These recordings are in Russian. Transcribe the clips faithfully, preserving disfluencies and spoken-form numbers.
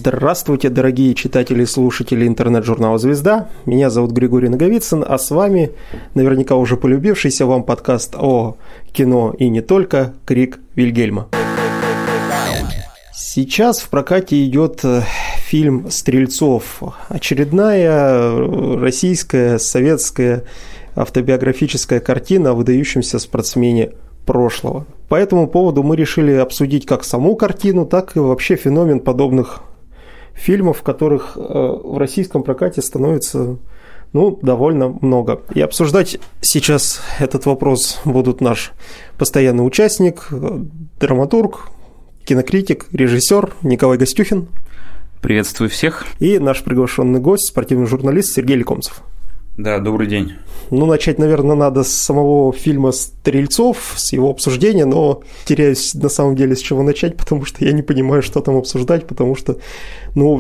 Здравствуйте, дорогие читатели и слушатели интернет-журнала «Звезда». Меня зовут Григорий Наговицын, а с вами наверняка уже полюбившийся вам подкаст о кино и не только «Крик Вильгельма». Сейчас в прокате идет фильм «Стрельцов». Очередная российская, советская автобиографическая картина о выдающемся спортсмене прошлого. По этому поводу мы решили обсудить как саму картину, так и вообще феномен подобных фильмов, которых в российском прокате становится ну, довольно много. И обсуждать сейчас этот вопрос будут наш постоянный участник, драматург, кинокритик, режиссер Николай Гостюхин. Приветствую всех. И наш приглашенный гость, спортивный журналист Сергей Лекомцев. Да, добрый день. Ну, начать, наверное, надо с самого фильма «Стрельцов», с его обсуждения, но теряюсь на самом деле, с чего начать, потому что я не понимаю, что там обсуждать, потому что, ну,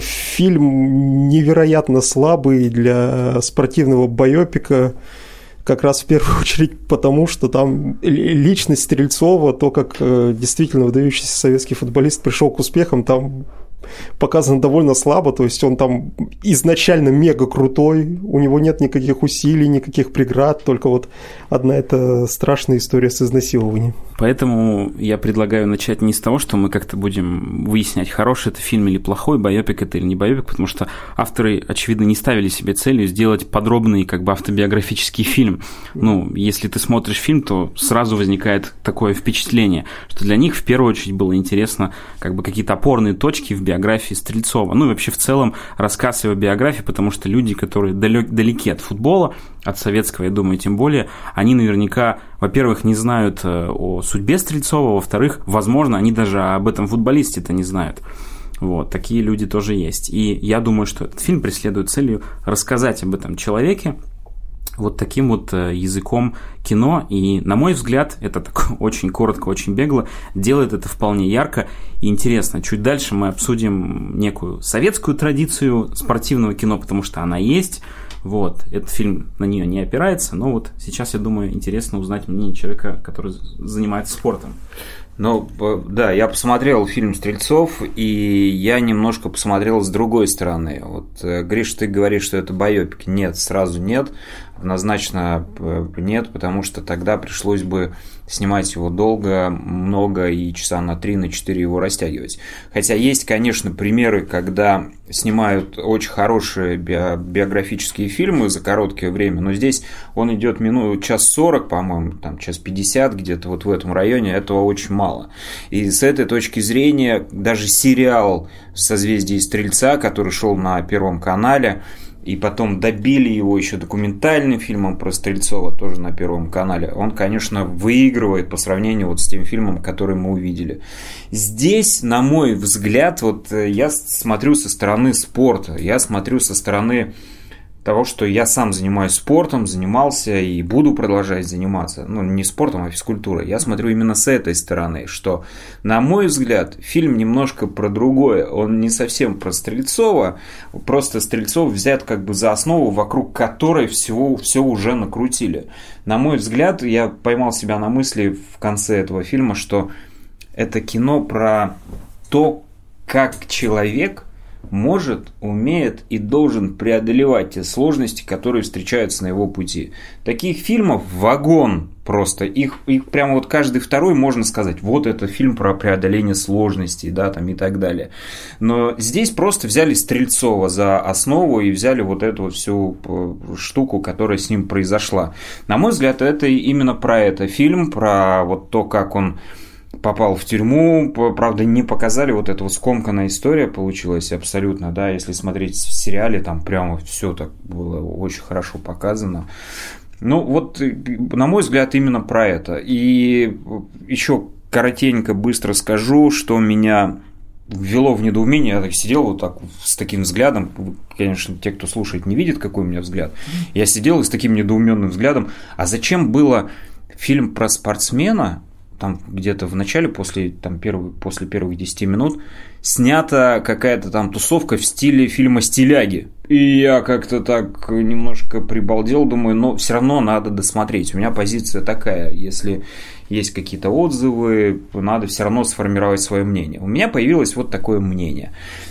фильм невероятно слабый для спортивного байопика, как раз в первую очередь потому, что там личность Стрельцова, то, как действительно выдающийся советский футболист пришел к успехам, там показано довольно слабо, то есть он там изначально мега крутой, у него нет никаких усилий, никаких преград, только вот одна эта страшная история с изнасилованием. Поэтому я предлагаю начать не с того, что мы как-то будем выяснять, хороший это фильм или плохой, байопик это или не байопик, потому что авторы, очевидно, не ставили себе целью сделать подробный как бы автобиографический фильм. Ну, если ты смотришь фильм, то сразу возникает такое впечатление, что для них в первую очередь было интересно как бы какие-то опорные точки в биографии Стрельцова. Ну и вообще в целом рассказ его биографии, потому что люди, которые далек, далеки от футбола, от советского, я думаю, тем более, они наверняка, во-первых, не знают о судьбе Стрельцова, во-вторых, возможно, они даже об этом футболисте-то не знают. Вот, такие люди тоже есть. И я думаю, что этот фильм преследует целью рассказать об этом человеке вот таким вот языком кино, и, на мой взгляд, это так очень коротко, очень бегло, делает это вполне ярко и интересно. Чуть дальше мы обсудим некую советскую традицию спортивного кино, потому что она есть. Вот, этот фильм на нее не опирается, но вот сейчас, я думаю, интересно узнать мнение человека, который занимается спортом. Ну, да, я посмотрел фильм «Стрельцов», и я немножко посмотрел с другой стороны. Вот, Гриш, ты говоришь, что это байопик. Нет, сразу нет, однозначно нет, потому что тогда пришлось бы снимать его долго, много, и часа на три, на четыре его растягивать. Хотя есть, конечно, примеры, когда снимают очень хорошие биографические фильмы за короткое время, но здесь он идет минут час сорок, по-моему, там час пятьдесят, где-то вот в этом районе, этого очень мало. И с этой точки зрения даже сериал «Созвездие Стрельца», который шел на Первом канале, и потом добили его еще документальным фильмом про Стрельцова, тоже на Первом канале, он, конечно, выигрывает по сравнению вот с тем фильмом, который мы увидели. Здесь, на мой взгляд, вот я смотрю со стороны спорта, я смотрю со стороны того, что я сам занимаюсь спортом, занимался и буду продолжать заниматься. Ну, не спортом, а физкультурой. Я смотрю именно с этой стороны, что, на мой взгляд, фильм немножко про другое. Он не совсем про Стрельцова, просто Стрельцов взят как бы за основу, вокруг которой всего, все уже накрутили. На мой взгляд, я поймал себя на мысли в конце этого фильма, что это кино про то, как человек может, умеет и должен преодолевать те сложности, которые встречаются на его пути. Таких фильмов вагон просто. Их, их прямо вот каждый второй можно сказать, вот это фильм про преодоление сложностей, да, там и так далее. Но здесь просто взяли Стрельцова за основу и взяли вот эту вот всю штуку, которая с ним произошла. На мой взгляд, это именно про это фильм, про вот то, как он попал в тюрьму, правда, не показали, вот эта вот скомканная история получилась абсолютно, да, если смотреть в сериале, там прямо все так было очень хорошо показано. Ну, вот, на мой взгляд, именно про это. И еще коротенько, быстро скажу, что меня ввело в недоумение, я так сидел вот так с таким взглядом, конечно, те, кто слушает, не видят, какой у меня взгляд, я сидел и с таким недоуменным взглядом, а зачем было фильм про спортсмена, там где-то в начале, после, там, первых, после первых десяти минут, снята какая-то там тусовка в стиле фильма «Стиляги». И я как-то так немножко прибалдел, думаю, но все равно надо досмотреть. У меня позиция такая, если есть какие-то отзывы, надо все равно сформировать свое мнение. У меня появилось вот такое мнение.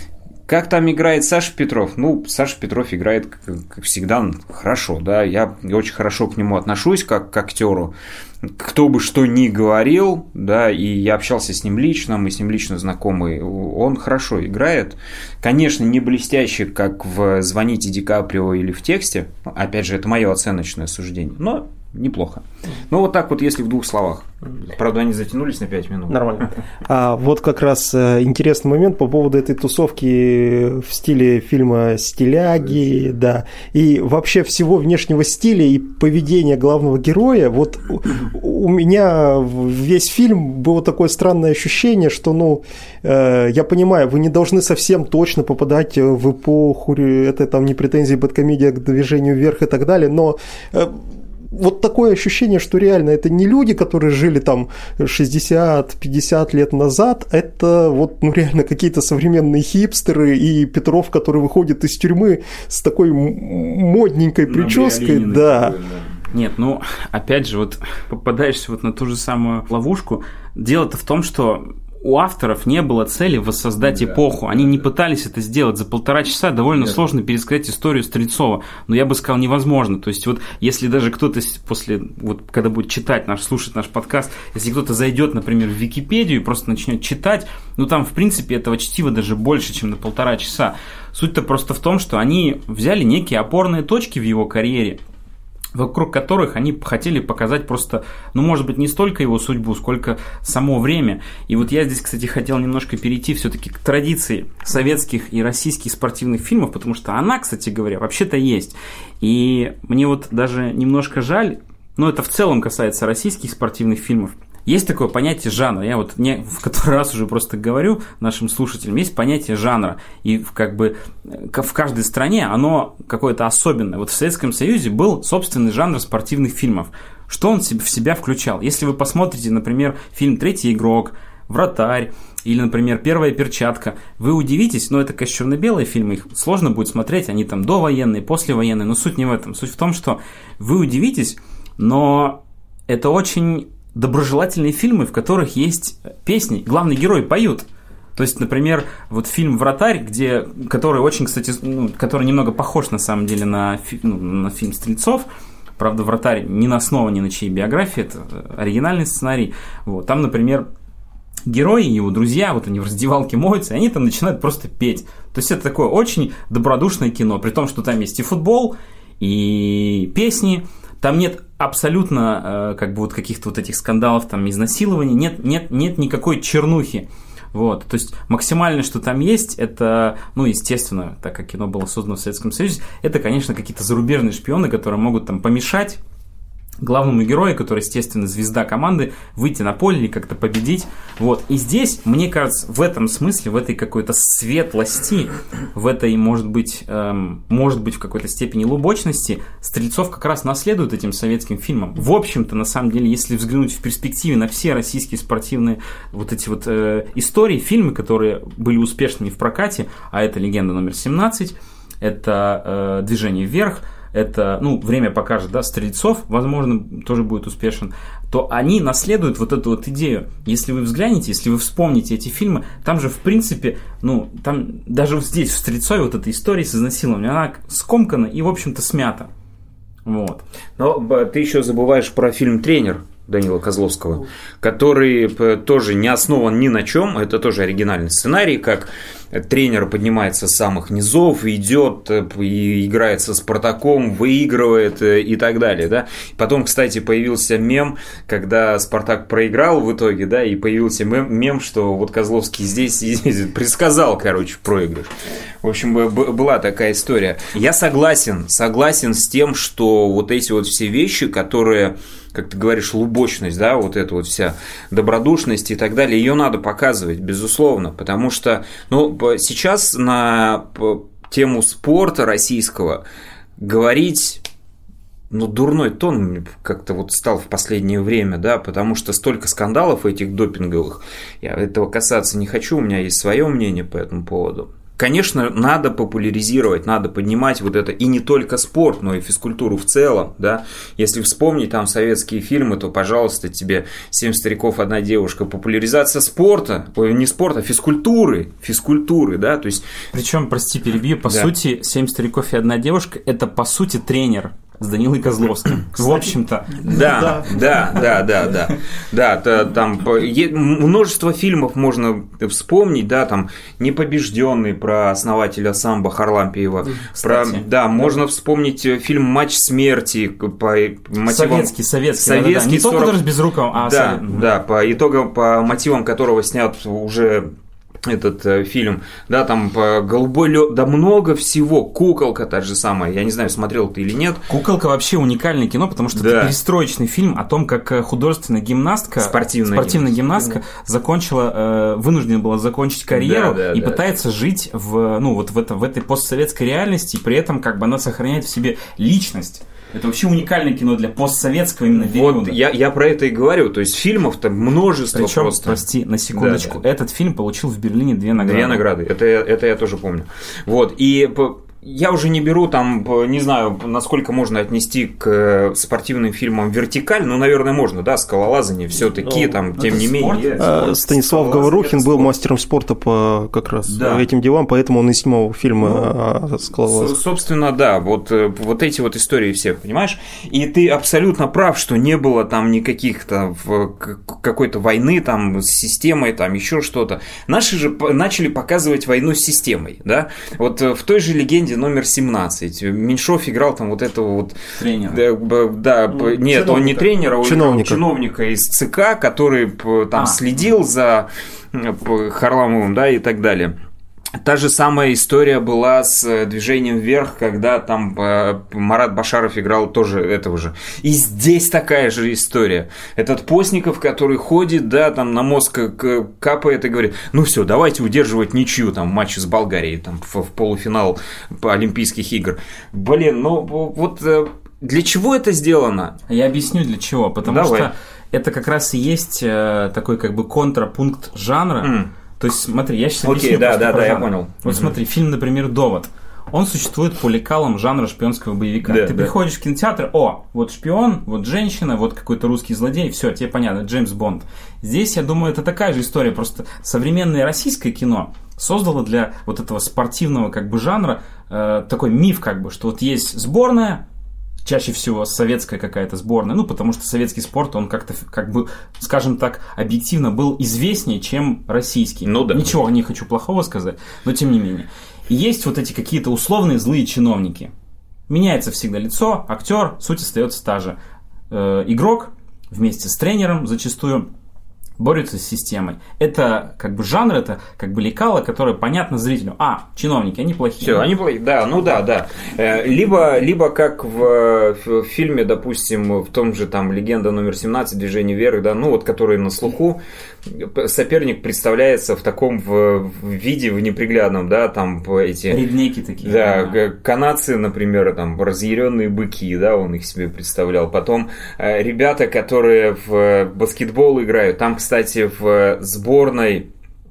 Как там играет Саша Петров? Ну, Саша Петров играет, как всегда, хорошо, да, я очень хорошо к нему отношусь, как к актеру. Кто бы что ни говорил, да, и я общался с ним лично, мы с ним лично знакомы, он хорошо играет. Конечно, не блестяще, как в «Звоните Ди Каприо» или в «Тексте», опять же, это мое оценочное суждение, но неплохо. Ну, вот так вот, если в двух словах. Правда, они затянулись на пять минут. Нормально. А вот как раз интересный момент по поводу этой тусовки в стиле фильма «Стиляги», да, и вообще всего внешнего стиля и поведения главного героя. Вот у меня весь фильм было такое странное ощущение, что, ну, я понимаю, вы не должны совсем точно попадать в эпоху, это там не претензии бэдкомедия к движению вверх и так далее, но вот такое ощущение, что реально это не люди, которые жили там шестьдесят-пятьдесят лет назад, это вот, ну, реально какие-то современные хипстеры и Петров, который выходит из тюрьмы с такой модненькой прической, да. Такой, да. Нет, ну, опять же, вот попадаешься вот на ту же самую ловушку. Дело-то в том, что у авторов не было цели воссоздать да, эпоху. Они не пытались это сделать. За полтора часа довольно Нет. сложно пересказать историю Стрельцова. Но я бы сказал, невозможно. То есть, вот если даже кто-то после, вот когда будет читать наш, слушать наш подкаст, если кто-то зайдет, например, в Википедию и просто начнет читать, ну там, в принципе, этого чтива даже больше, чем на полтора часа. Суть-то просто в том, что они взяли некие опорные точки в его карьере, вокруг которых они хотели показать просто, ну, может быть, не столько его судьбу, сколько само время. И вот я здесь, кстати, хотел немножко перейти все-таки к традиции советских и российских спортивных фильмов, потому что она, кстати говоря, вообще-то есть. И мне вот даже немножко жаль, но это в целом касается российских спортивных фильмов. Есть такое понятие жанра, я вот не, в который раз уже просто говорю нашим слушателям, есть понятие жанра, и как бы в каждой стране оно какое-то особенное. Вот в Советском Союзе был собственный жанр спортивных фильмов. Что он в себя включал? Если вы посмотрите, например, фильм «Третий игрок», «Вратарь», или, например, «Первая перчатка», вы удивитесь, но это, конечно, черно-белые фильмы, их сложно будет смотреть, они там довоенные, послевоенные, но суть не в этом. Суть в том, что вы удивитесь, но это очень доброжелательные фильмы, в которых есть песни, главный герой поют. То есть, например, вот фильм «Вратарь», где, который очень, кстати, ну, который немного похож на самом деле на, фи, ну, на фильм Стрельцов. Правда, «Вратарь» не на основе ни на чьей биографии, это оригинальный сценарий. Вот. Там, например, герои и его друзья, вот они в раздевалке моются, и они там начинают просто петь. То есть это такое очень добродушное кино, при том, что там есть и футбол, и песни. Там нет абсолютно э, как бы вот каких-то вот этих скандалов, там, изнасилований, нет, нет, нет никакой чернухи. Вот. То есть максимально, что там есть, это, ну, естественно, так как кино было создано в Советском Союзе, это, конечно, какие-то зарубежные шпионы, которые могут там помешать главному герою, который, естественно, звезда команды, выйти на поле или как-то победить. Вот. И здесь, мне кажется, в этом смысле, в этой какой-то светлости, в этой, может быть, эм, может быть, в какой-то степени лубочности, Стрельцов как раз наследует этим советским фильмам. В общем-то, на самом деле, если взглянуть в перспективе на все российские спортивные вот эти вот э, истории, фильмы, которые были успешными в прокате, а это «Легенда номер семнадцать», это э, «Движение вверх», это, ну, время покажет, да, Стрельцов, возможно, тоже будет успешен, то они наследуют вот эту вот идею. Если вы взглянете, если вы вспомните эти фильмы, там же, в принципе, ну, там даже вот здесь, в Стрельцове, вот эта история с изнасилованием, она скомкана и, в общем-то, смята. Вот. Но ты еще забываешь про фильм «Тренер» Данила Козловского, который тоже не основан ни на чем, это тоже оригинальный сценарий, как тренер поднимается с самых низов, идет и играет со Спартаком, выигрывает и так далее, да. Потом, кстати, появился мем, когда Спартак проиграл в итоге, да, и появился мем, мем что вот Козловский здесь, здесь предсказал, короче, проигрыш. В общем, была такая история. Я согласен, согласен с тем, что вот эти вот все вещи, которые, как ты говоришь, лубочность, да, вот эта вот вся добродушность и так далее, ее надо показывать, безусловно, потому что, ну, сейчас на тему спорта российского говорить, ну, дурной тон как-то вот стал в последнее время, да, потому что столько скандалов этих допинговых, я этого касаться не хочу, у меня есть свое мнение по этому поводу. Конечно, надо популяризировать, надо поднимать вот это, и не только спорт, но и физкультуру в целом, да. Если вспомнить там советские фильмы, то, пожалуйста, тебе «Семь стариков, одна девушка», популяризация спорта, ой, не спорта, а физкультуры, физкультуры, да, то есть... Причем, прости, перебью, по да. сути, «Семь стариков и одна девушка» – это, по сути, тренер с Данилой Козловским. В общем-то. Да, да, да, да, да. Да, да, там множество фильмов можно вспомнить, да, там «Непобежденный» про основателя самбо Харлампиева. Про, да, можно вспомнить фильм «Матч смерти» по мотивам... Советский, советский. Советский, да, да. Не сорок... только даже Безруковым, а... Да, совет... да, по итогам, по мотивам которого снят уже... этот э, фильм, да, там по «Голубой лед», да много всего, «Куколка» та же самая, я не знаю, смотрел ты или нет. «Куколка» вообще уникальное кино, потому что да. это перестроечный фильм о том, как художественная гимнастка, спортивная, спортивная гимнастка, гимнастка закончила, э, вынуждена была закончить карьеру да, да, и да. пытается жить в, ну, вот в, это, в этой постсоветской реальности, и при этом как бы она сохраняет в себе личность. Это вообще уникальное кино для постсоветского именно периода. Вот я, я про это и говорю. То есть фильмов-то множество. Причем, просто. Прости, на секундочку. Да, да. Этот фильм получил в Берлине две награды. Две награды. Это, это я тоже помню. Вот. И я уже не беру там, не знаю, насколько можно отнести к спортивным фильмам «Вертикаль». Ну, наверное, можно, да, «Скалолазание» все-таки, там, тем не спорт. менее. А, Станислав Говорухин был мастером спорта по как раз да. этим делам, поэтому он и снимал фильмы ну, о «Скалолазах». Собственно, да, вот, вот эти вот истории все, понимаешь? И ты абсолютно прав, что не было там никаких там какой-то войны там с системой, там еще что-то. Наши же начали показывать войну с системой, да? Вот в той же «Легенде номер семнадцать». Меньшов играл там вот этого вот... Тренера. Да, да ну, нет, он не тренера, он чиновника. чиновника из ЦК, который там а. следил за Харламовым, да, и так далее. Та же самая история была с «Движением вверх», когда там Марат Башаров играл тоже этого же. И здесь такая же история. Этот Постников, который ходит, да, там на мозг капает и говорит, ну все, давайте удерживать ничью там в матче с Болгарией там, в, в полуфинал Олимпийских игр. Блин, ну вот для чего это сделано? Я объясню для чего. Потому Давай. что это как раз и есть такой как бы контрапункт жанра. Mm. То есть, смотри, я сейчас объясню. Окей, да, да, да, я понял. Вот mm-hmm. смотри, фильм, например, «Довод». Он существует по лекалам жанра шпионского боевика. Да, Ты да. приходишь в кинотеатр, о, вот шпион, вот женщина, вот какой-то русский злодей, все, тебе понятно, Джеймс Бонд. Здесь, я думаю, это такая же история, просто современное российское кино создало для вот этого спортивного как бы жанра э, такой миф, как бы, что вот есть сборная, чаще всего советская какая-то сборная, ну, потому что советский спорт, он как-то, как бы, скажем так, объективно был известнее, чем российский. Ну да. Ничего не хочу плохого сказать, но тем не менее. И есть вот эти какие-то условные злые чиновники. Меняется всегда лицо, актер, суть остается та же. Э, игрок вместе с тренером зачастую борются с системой. Это как бы жанр, это как бы лекало, которое понятно зрителю. А, чиновники, они плохие. Все, они плохие, да, ну да, да. Либо, либо как в, в фильме, допустим, в том же там «Легенда номер семнадцать», «Движение вверх», да, ну вот, который на слуху, соперник представляется в таком в, в виде, в неприглядном, да, там эти... Реднеки такие. Да, да, канадцы, например, там разъяренные быки, да, он их себе представлял. Потом ребята, которые в баскетбол играют, там, кстати, в сборной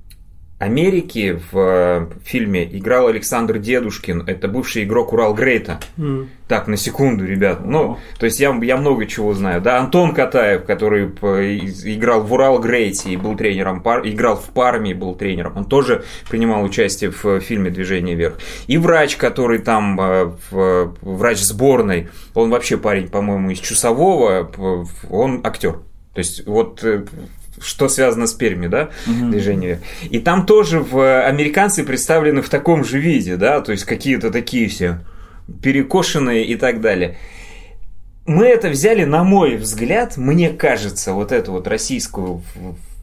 Америки в фильме играл Александр Дедушкин. Это бывший игрок Уралгрейта. Mm. Так, на секунду, ребят. Ну, то есть я, я много чего знаю. Да, Антон Катаев, который играл в Уралгрейте и был тренером, играл в Парме и был тренером. Он тоже принимал участие в фильме «Движение вверх». И врач, который там, врач сборной, он вообще парень, по-моему, из Чусового, он актер. То есть вот... что связано с Перми, да, uh-huh. движение. И там тоже в американцы представлены в таком же виде, да, то есть какие-то такие все перекошенные и так далее. Мы это взяли, на мой взгляд, мне кажется, вот это вот российское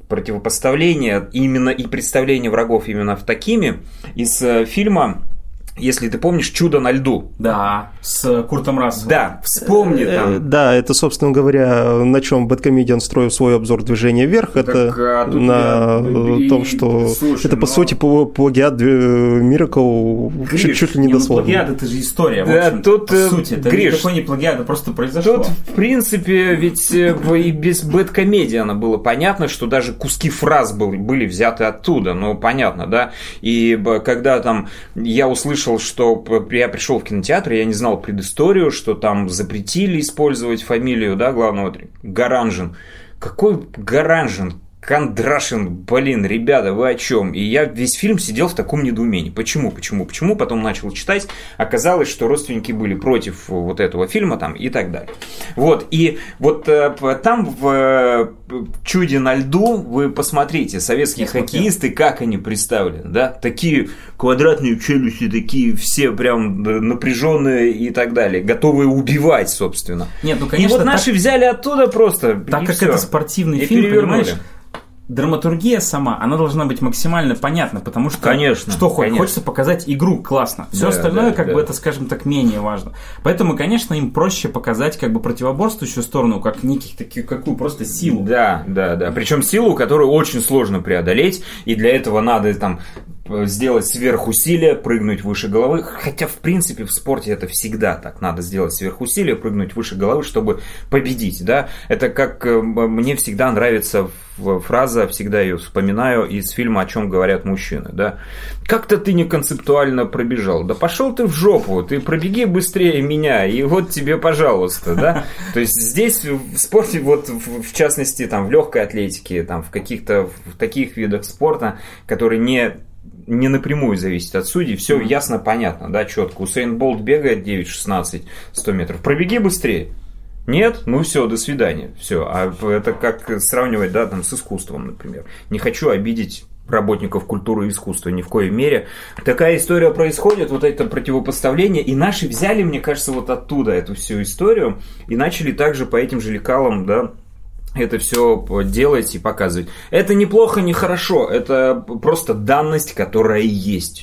противопоставление именно и представление врагов именно в такими из фильма если ты помнишь, «Чудо на льду». Да, с Куртом Расселом. Да, вспомни там. Да, это, собственно говоря, на чем Бэдкомедиан строил свой обзор «Движения вверх». Так, это а на я... том, что Слушай, это, по но... сути, плагиат Миракл чуть, чуть ли не не дословно. Ну, плагиат – это же история, да, в общем, тут, по сути. Это Гриш, никакой не плагиат, это просто произошло. Тут, в принципе, ведь и без Бэдкомедиана было понятно, что даже куски фраз были, были взяты оттуда, ну, понятно, да? И когда там я услышал, что я пришел в кинотеатр, я не знал предысторию, что там запретили использовать фамилию, да, главного Гаранжин. Какой Гаранжин? Кондрашин, блин, ребята, вы о чем? И я весь фильм сидел в таком недоумении. Почему, почему, почему? Потом начал читать. Оказалось, что родственники были против вот этого фильма там и так далее. Вот, и вот э, там в э, «Чуде на льду» вы посмотрите, советские я хоккеисты, смотрел. Как они представлены, да? Такие квадратные челюсти, такие все прям напряженные и так далее, готовые убивать, собственно. Нет, ну, конечно, и вот наши так, взяли оттуда просто. Так как все. Это спортивный и фильм, перевернули. Понимаешь? Драматургия сама, она должна быть максимально понятна, потому что конечно, что конечно. хочется показать игру классно. Все да, остальное, да, как да. бы это, скажем так, менее важно. Поэтому, конечно, им проще показать как бы противоборствующую сторону, как неких таких, какую просто силу. Да, да, да. Причем силу, которую очень сложно преодолеть, и для этого надо там сделать сверхусилие, прыгнуть выше головы. Хотя, в принципе, в спорте это всегда так. Надо сделать сверхусилие, прыгнуть выше головы, чтобы победить. Да? Это как мне всегда нравится фраза, всегда ее вспоминаю из фильма «О чем говорят мужчины». Да? Как-то ты не концептуально пробежал. Да пошел ты в жопу, ты пробеги быстрее меня, и вот тебе, пожалуйста. Да? То есть здесь в спорте, вот в частности, там, в легкой атлетике, там, в каких-то в таких видах спорта, которые не не напрямую зависит от судей, все mm-hmm. ясно, понятно, да, четко. Усейн Болт бегает девять шестнадцать сто метров, пробеги быстрее. Нет? Ну все, до свидания. Все. А это как сравнивать, да, там, с искусством, например. Не хочу обидеть работников культуры и искусства ни в коей мере. Такая история происходит, вот это противопоставление, и наши взяли, мне кажется, вот оттуда эту всю историю и начали также по этим же лекалам, да, это все делать и показывать. Это неплохо, не хорошо. Это просто данность, которая есть.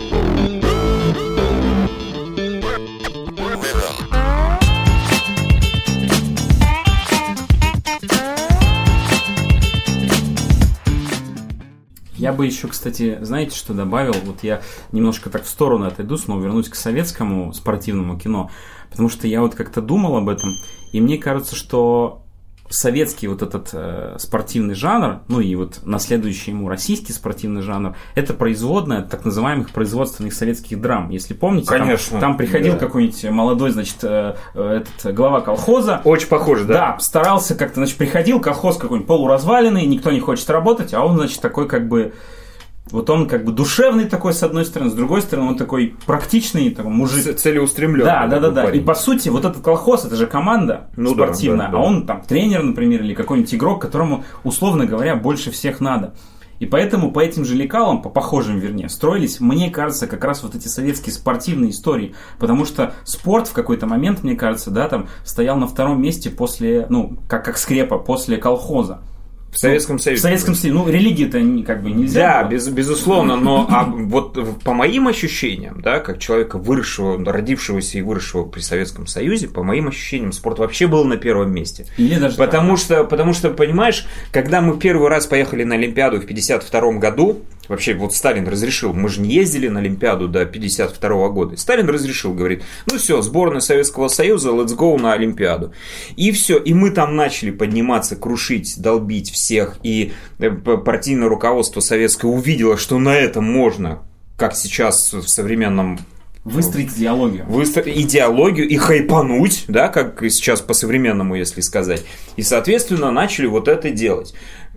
Я бы еще, кстати, знаете, что добавил? Вот я немножко так в сторону отойду, снова вернусь к советскому спортивному кино. Потому что я вот как-то думал об этом, и мне кажется, что советский вот этот э, спортивный жанр, ну и вот наследующий ему российский спортивный жанр, это производная так называемых производственных советских драм. Если помните, конечно, там, там приходил да. какой-нибудь молодой, значит, э, этот глава колхоза. Очень похоже, да? Да, старался как-то, значит, приходил колхоз какой-нибудь полуразваленный, никто не хочет работать, а он, значит, такой как бы... Вот он как бы душевный такой, с одной стороны, с другой стороны, он такой практичный такой мужик. Целеустремленный. Да, да, да, да. И по сути, вот этот колхоз, это же команда ну, спортивная, да, да, да. А он там тренер, например, или какой-нибудь игрок, которому, условно говоря, больше всех надо. И поэтому по этим же лекалам, по похожим, вернее, строились, мне кажется, как раз вот эти советские спортивные истории. Потому что спорт в какой-то момент, мне кажется, да, там стоял на втором месте после, ну, как, как скрепа, после колхоза. В Советском Союзе. В Советском Союзе. Ну, религии-то как бы нельзя. Да, без, безусловно, но а вот по моим ощущениям, да, как человека, выросшего, родившегося и выросшего при Советском Союзе, по моим ощущениям, спорт вообще был на первом месте. Или даже потому так. что, потому что, понимаешь, когда мы первый раз поехали на Олимпиаду в пятьдесят втором году, вообще вот Сталин разрешил, мы же не ездили на Олимпиаду до пятьдесят второго года. Сталин разрешил, говорит, ну все, сборная Советского Союза, let's go на Олимпиаду. И все, и мы там начали подниматься, крушить, долбить всех, и партийное руководство советское увидело, что на этом можно, как сейчас в современном... Выстроить идеологию. Выстроить идеологию и хайпануть, да, как сейчас по-современному, если сказать. И, соответственно, начали вот это делать.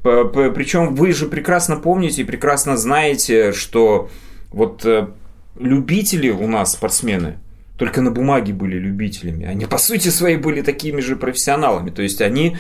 Причем вы же прекрасно помните и прекрасно знаете, что вот любители у нас, спортсмены, только на бумаге были любителями. Они, по сути своей, были такими же профессионалами. То есть, они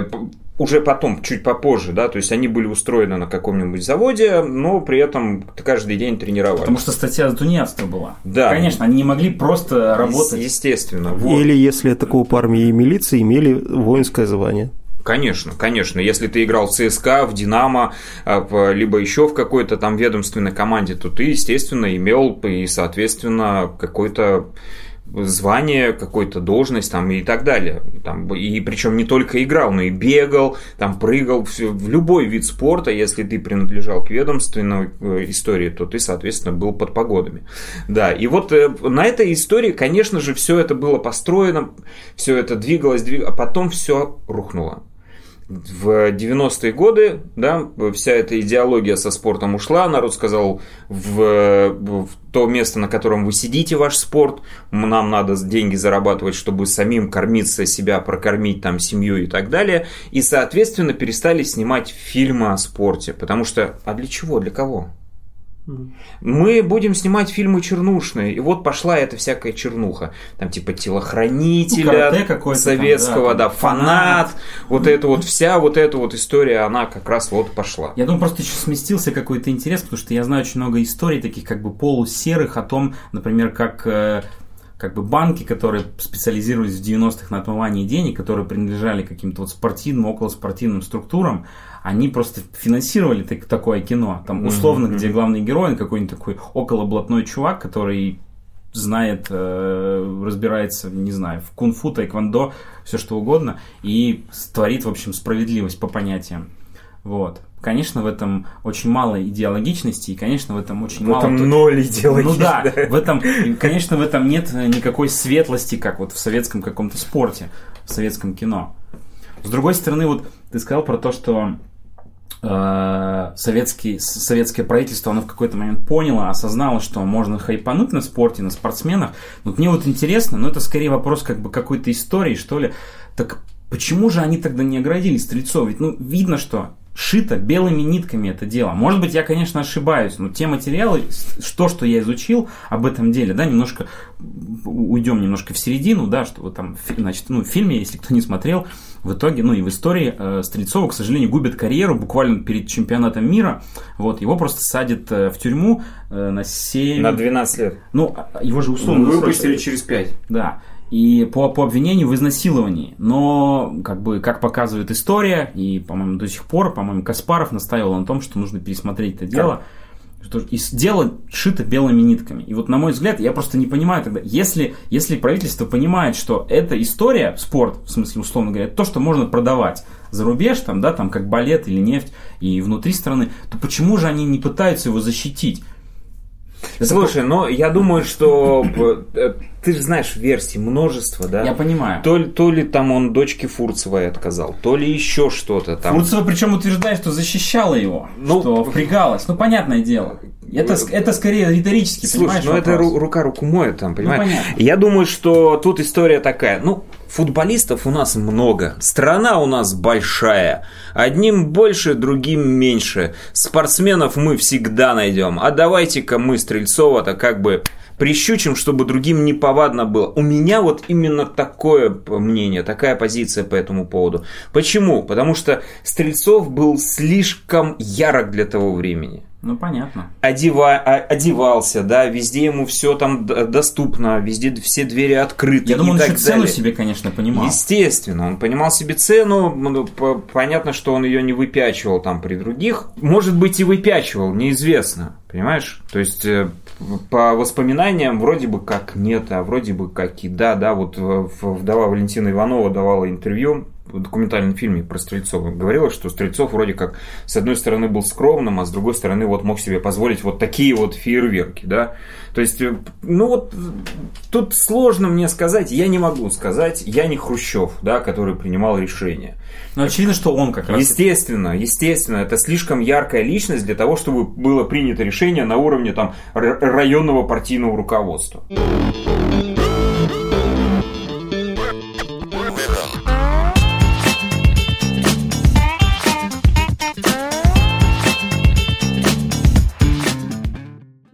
уже потом, чуть попозже, да, то есть, они были устроены на каком-нибудь заводе, но при этом каждый день тренировались. Потому что статья за тунеядство была. Да. Конечно, они не могли просто работать. Естественно. Вот. Или, если это коп армии и милиции, имели воинское звание. Конечно, конечно. Если ты играл в ЦСКА, в Динамо, либо еще в какой-то там ведомственной команде, то ты, естественно, имел и, соответственно, какой-то звание, какую-то должность там, и так далее. Там, и причем не только играл, но и бегал, там, прыгал. В любой вид спорта, если ты принадлежал к ведомственной истории, то ты, соответственно, был под погодами. Да, и вот на этой истории, конечно же, все это было построено, все это двигалось, двигалось, а потом все рухнуло. В девяностые годы, да, вся эта идеология со спортом ушла, народ сказал, в, в то место, на котором вы сидите, ваш спорт, нам надо деньги зарабатывать, чтобы самим кормиться, себя прокормить, там, семью и так далее, и, соответственно, перестали снимать фильмы о спорте, потому что, а для чего, для кого? Мы будем снимать фильмы чернушные. И вот пошла эта всякая чернуха. Там типа телохранителя ну, советского, там, да, да, фанат. фанат. Вот эта вот вся вот эта вот история, она как раз вот пошла. Я думаю, просто еще сместился какой-то интерес, потому что я знаю очень много историй таких как бы полусерых о том, например, как... как бы банки, которые специализировались в девяностых на отмывании денег, которые принадлежали каким-то вот спортивным, околоспортивным структурам, они просто финансировали так, такое кино. Там условно, mm-hmm. где главный герой, какой-нибудь такой околоблатной чувак, который знает, э, разбирается, не знаю, в кунг-фу, тайквондо, все что угодно, и творит, в общем, справедливость по понятиям. Вот. Конечно, в этом очень мало идеологичности, и, конечно, в этом очень в мало... В этом ноль идеологичности. Ну да, в этом, конечно, в этом нет никакой светлости, как вот в советском каком-то спорте, в советском кино. С другой стороны, вот ты сказал про то, что э, советский, советское правительство, оно в какой-то момент поняло, осознало, что можно хайпануть на спорте, на спортсменах. Вот мне вот интересно, но это скорее вопрос как бы какой-то истории, что ли. Так почему же они тогда не оградили стрельцов? Ведь, ну, видно, что шито белыми нитками это дело. Может быть, я, конечно, ошибаюсь, но те материалы, то, что я изучил об этом деле, да, немножко уйдем немножко в середину, да, что вот там, значит, ну, в фильме, если кто не смотрел, в итоге, ну и в истории э, Стрельцова, к сожалению, губит карьеру буквально перед чемпионатом мира. Вот, его просто садят э, в тюрьму э, на семь... На двенадцать лет. Ну, его же условно... Ну, выпустили через пять. Да. И по, по обвинению в изнасиловании. Но, как бы, как показывает история, и, по-моему, до сих пор, по-моему, Каспаров настаивал на том, что нужно пересмотреть это дело. Что, и дело шито белыми нитками. И вот, на мой взгляд, я просто не понимаю тогда, если, если правительство понимает, что эта история, спорт, в смысле, условно говоря, то, что можно продавать за рубеж, там, да, там, как балет или нефть, и внутри страны, то почему же они не пытаются его защитить? Это Слушай, ну я думаю, что ты же знаешь версии множество, да? Я понимаю. То, то ли там он дочке Фурцевой отказал, то ли еще что-то там. Фурцева причем утверждает, что защищала его, ну, что впрягалась. Ну, понятное дело. Это, это скорее риторически, Слушай, понимаешь? ну это рука руку моет там, понимаешь? Ну, понятно. Я думаю, что тут история такая. Ну, футболистов у нас много. Страна у нас большая. Одним больше, другим меньше. Спортсменов мы всегда найдем. А давайте-ка мы Стрельцова-то как бы прищучим, чтобы другим неповадно было. У меня вот именно такое мнение, такая позиция по этому поводу. Почему? Потому что Стрельцов был слишком ярок для того времени. Ну, понятно. Одева, одевался, да, везде ему все там доступно, везде все двери открыты. Я думаю, он еще цену себе, конечно, понимал. Естественно, он понимал себе цену, понятно, что он ее не выпячивал там при других. Может быть, и выпячивал, неизвестно, понимаешь? То есть, по воспоминаниям, вроде бы как нет, а вроде бы как и да, да, вот вдова Валентина Иванова давала интервью в документальном фильме про Стрельцова, говорила, что Стрельцов вроде как с одной стороны был скромным, а с другой стороны вот мог себе позволить вот такие вот фейерверки, да. То есть, ну вот тут сложно мне сказать, я не могу сказать, я не Хрущев, да, который принимал решения. Но очевидно, что он как раз... Естественно, естественно, это слишком яркая личность для того, чтобы было принято решение на уровне там районного партийного руководства.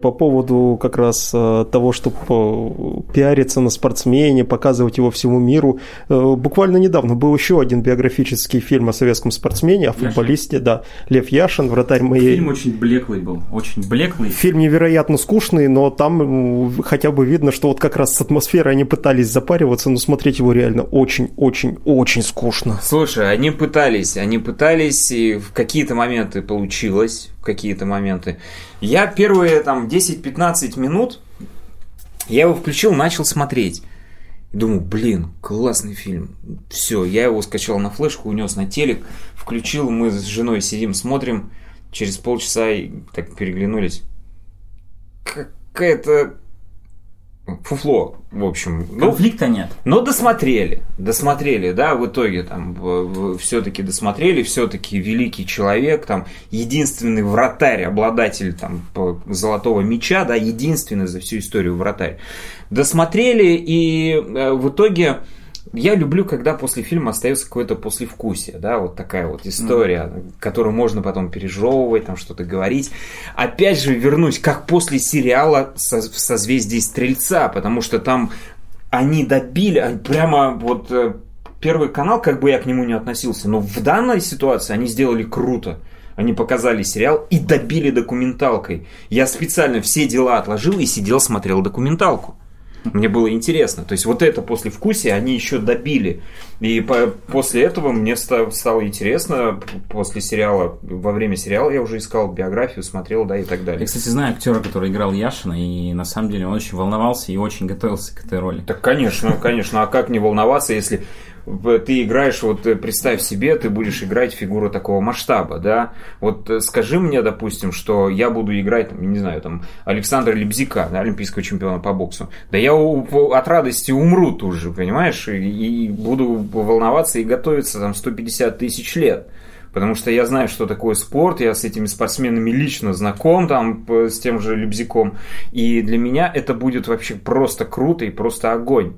по поводу как раз того, чтобы пиариться на спортсмене, показывать его всему миру. Буквально недавно был еще один биографический фильм о советском спортсмене, о футболисте, да, Лев Яшин, вратарь моей... Фильм очень блеклый был, очень блеклый. Фильм невероятно скучный, но там хотя бы видно, что вот как раз с атмосферой они пытались запариваться, но смотреть его реально очень-очень-очень скучно. Слушай, они пытались, они пытались, и в какие-то моменты получилось, в какие-то моменты. Я первые там десять-пятнадцать минут, я его включил, начал смотреть. И думаю, блин, классный фильм. Все, я его скачал на флешку, унес на телек, включил, мы с женой сидим, смотрим, через полчаса так переглянулись. Какая-то... фуфло, в общем. Конфликта ну, нет. Но досмотрели, досмотрели, да, в итоге там все-таки досмотрели, все-таки великий человек, там, единственный вратарь, обладатель там золотого мяча, да, единственный за всю историю вратарь. Досмотрели, и э, в итоге я люблю, когда после фильма остается какое-то послевкусие, да, вот такая вот история, mm. которую можно потом пережевывать, там что-то говорить. Опять же, вернусь, как после сериала со- в «Созвездии Стрельца», потому что там они добили, прямо вот Первый канал, как бы я к нему не относился, но в данной ситуации они сделали круто. Они показали сериал и добили документалкой. Я специально все дела отложил и сидел, смотрел документалку. Мне было интересно. То есть вот это послевкусие они еще добили. И по, после этого мне ста, стало интересно. После сериала, во время сериала я уже искал биографию, смотрел, да, и так далее. Я, кстати, знаю актера, который играл Яшина, и на самом деле он очень волновался и очень готовился к этой роли. Так, конечно, конечно. А как не волноваться, если ты играешь, вот представь себе, ты будешь играть фигуру такого масштаба, да? Вот скажи мне, допустим, что я буду играть, там, не знаю, там, Александра Лебзика, да, олимпийского чемпиона по боксу. Да я от радости умру тут же, понимаешь? И, и буду волноваться и готовиться там сто пятьдесят тысяч лет. Потому что я знаю, что такое спорт, я с этими спортсменами лично знаком, там, с тем же Лебзиком. И для меня это будет вообще просто круто и просто огонь.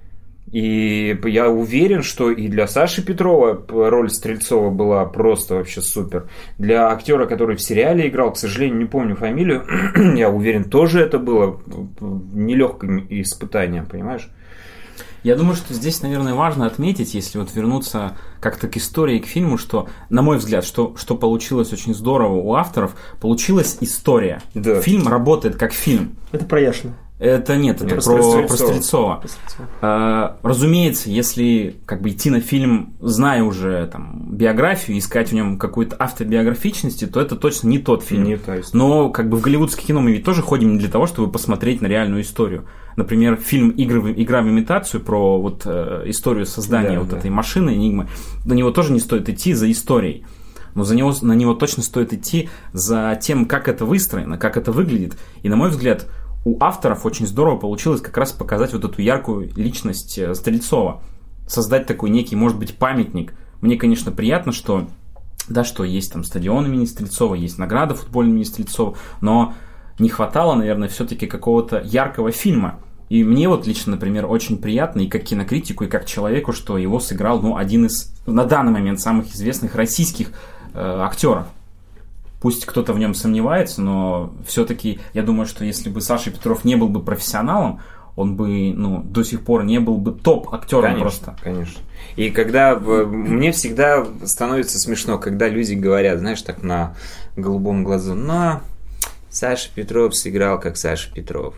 И я уверен, что и для Саши Петрова роль Стрельцова была просто вообще супер. Для актера, который в сериале играл, к сожалению, не помню фамилию, я уверен, тоже это было нелегким испытанием, понимаешь? Я думаю, что здесь, наверное, важно отметить, если вот вернуться как-то к истории, к фильму, что, на мой взгляд, что, что получилось очень здорово у авторов, получилась история. Да. Фильм работает как фильм. Это про Яшина. Это нет, это нет, про, про Стрельцова. про Стрельцова. Про Стрельцова. А, разумеется, если как бы идти на фильм, зная уже там, биографию, искать в нем какую-то автобиографичность, то это точно не тот фильм. Не то есть. Но как бы в голливудское кино мы ведь тоже ходим не для того, чтобы посмотреть на реальную историю. Например, фильм «Игры, «Игра в имитацию» про вот, э, историю создания да, вот да. этой машины «Энигмы», на него тоже не стоит идти за историей. Но за него, на него точно стоит идти за тем, как это выстроено, как это выглядит. И, на мой взгляд, у авторов очень здорово получилось как раз показать вот эту яркую личность Стрельцова. Создать такой некий, может быть, памятник. Мне, конечно, приятно, что, да, что есть там стадион имени Стрельцова, есть награда футбольная имени Стрельцова, но не хватало, наверное, все-таки какого-то яркого фильма. И мне вот лично, например, очень приятно и как кинокритику, и как человеку, что его сыграл, ну, один из, на данный момент, самых известных российских э, актеров. Пусть кто-то в нем сомневается, но все-таки я думаю, что если бы Саша Петров не был бы профессионалом, он бы, ну, до сих пор не был бы топ-актером просто. Конечно. И когда мне всегда становится смешно, когда люди говорят, знаешь, так на голубом глазу, ну, Саша Петров сыграл как Саша Петров.